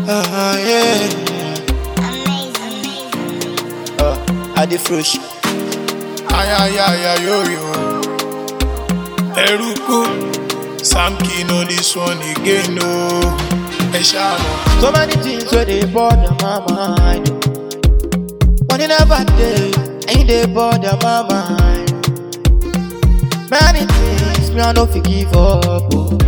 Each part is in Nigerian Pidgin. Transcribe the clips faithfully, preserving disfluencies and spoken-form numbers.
Ah, yeah. Uh, I dey fresh. Ay, ay, ay, ay, yo, yo. Eruku, Sam King on this one again, no. Eshano. So many things where they bother my mind. Money never day, ain't they bother my mind. Many things me I no fit give up. Oh.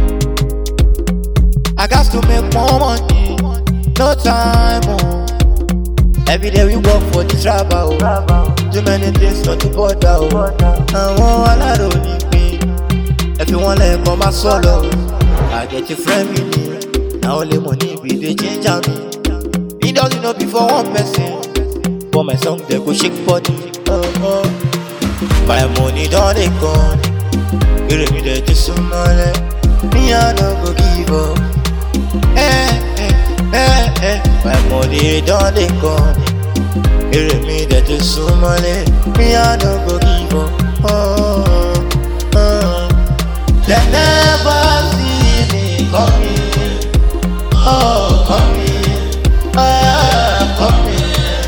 I got to make more money, no time. Oh. Every day we work for the travel. Oh. Too many things not to bother. Oh. I want a lot of me. If you want to come my solo, I get your friend with me. Now only money be the change on me. He doesn't know before one person. For my song they go shake body. Oh, oh. My money done they gone. You me there to some money. Me I no go give up. Eh, eh, eh, eh. My money done they gone. You me there to some money. Me I no go give up. Oh, oh. They never see me coming. Oh, coming. Ah, coming.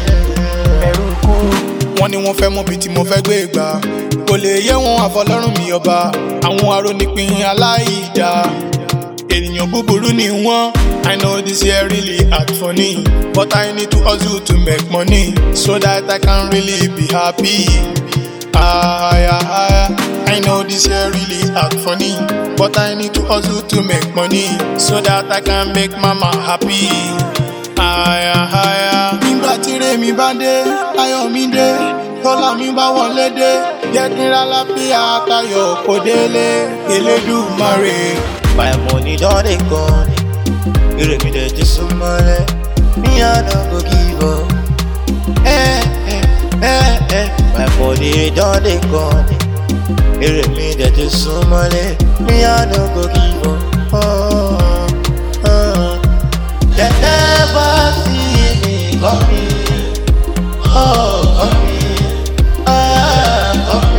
Wọ́n ní wọ́n fẹ́ mọ̀ bí tí mo fẹ́ gbé gbà. Kò lè yé wọn àfọlọ́run mi ọba. Àwọn arónípin aláìdá. Ènìyàn búburú ni wọ́n. I know this year really hard for me, but I need to hustle to make money so that I can really be happy. Ah, yeah, yeah. I know this year really hard for me, but I need to hustle to make money so that I can make mama happy. Ah, yeah, yeah. Nígbà tí rèmi bá dé, ayọ̀ mi dé, tọ́lá mi bá wọlé dé, jẹ́ kí n lálàáfíà tayọ̀ kò délé, Elédùmarè. My money don dey gone, rèmi dẹ̀ ti súnmọ́lẹ̀, me I no go give up. Eh, eh, eh, eh. My money don dey gone, rèmi dẹ̀ ti súnmọ́lẹ̀, me I no go give up. Oh, oh. They never see me coming. Oh, coming. Ah,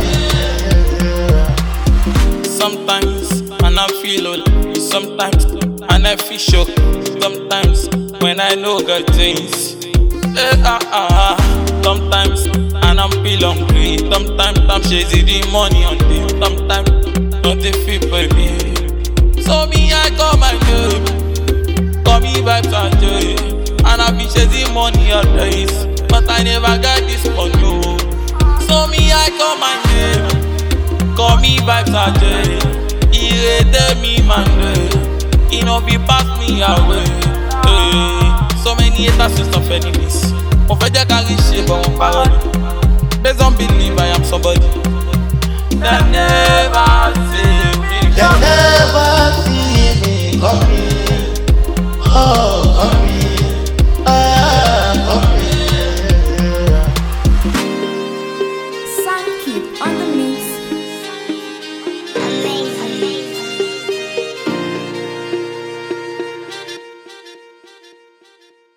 coming. Sometimes and I feel old. Sometimes and I feel shock. Sometimes when I know good things. Eh, ah, ah. Sometimes and I'm feel hungry. Sometimes I'm chasing the money on them. Sometimes nothing feel for me. So me I call my name. Call me vibes and joy. And I've been chasing money all days, but I never got this money. Oh. So me I call my name. Call me vibes and joy. He rated me man. He no be pass me away. Hey. So many haters and some enemies. Mo fẹ́ jẹ́ ká rí ṣe but